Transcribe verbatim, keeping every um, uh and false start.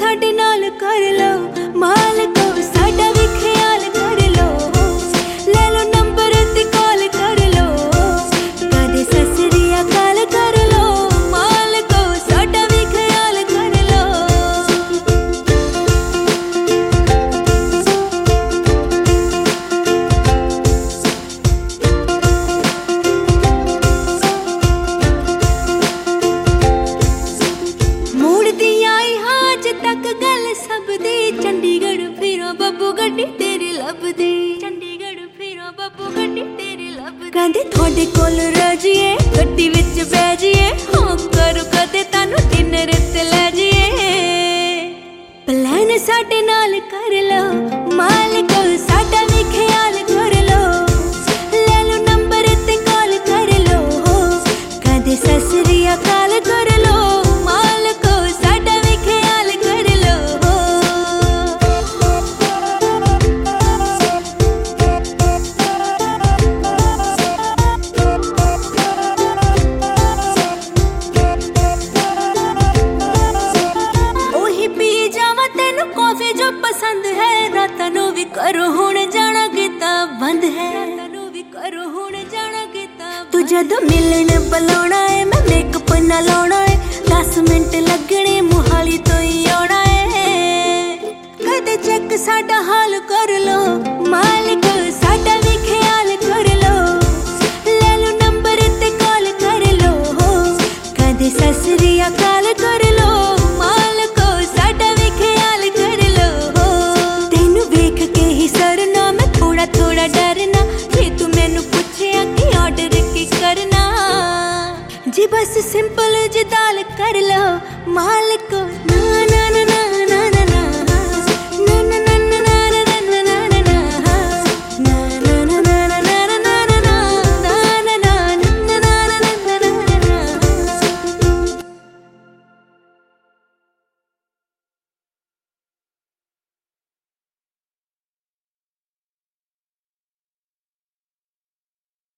साडे नाल कर लो मालिको साडा भी ख्याल कर लो ले लो नंबर ते कॉल कर लो कदे ससरी अकाल कर लो मालिको साडा भी ख्याल कर लो। तक गल सब दी चंडीगढ़ फिरो बब्बू गड्डी तेरी लभदी चंडीगढ़ फिरो बब्बू गड्डी तेरी लभदी कहंदे थोड़े कोल रह जाइए गड्डी विच बैठ जाइए हाँ करो कदे तानू डिनर ते ले जाइए प्लान साडे नाल कर लो मालिको साडा भी ख्याल कर लो ले लो नंबर ते कॉल कर लो कदे ससरी अकाल कर लो मालिको साडा भी ख्याल कर लो। कॉफी जो पसंद है रातां नूं भी करो हुण जाना गीता बंद है रातां नूं भी करो हुण जाना गीता तू जदों मिलन बुलाउणा है मैं मेकअप ना लाउणा है दस मिनट लगणे मोहाली तो ही आउणा है कदे चेक साडा हाल कर लो मालिक साडा भी ख्याल कर लो ले लो नंबर ते कॉल कर लो कदे ससरी अकाल कर लो मालिको साडा भी ख्याल कर लो तेनू वेख के ही सरना मैं थोड़ा थोड़ा डरना जे तू मैनू पूछया कि ऑर्डर की करना जी बस सिंपल जी दाल कर लो मालिको।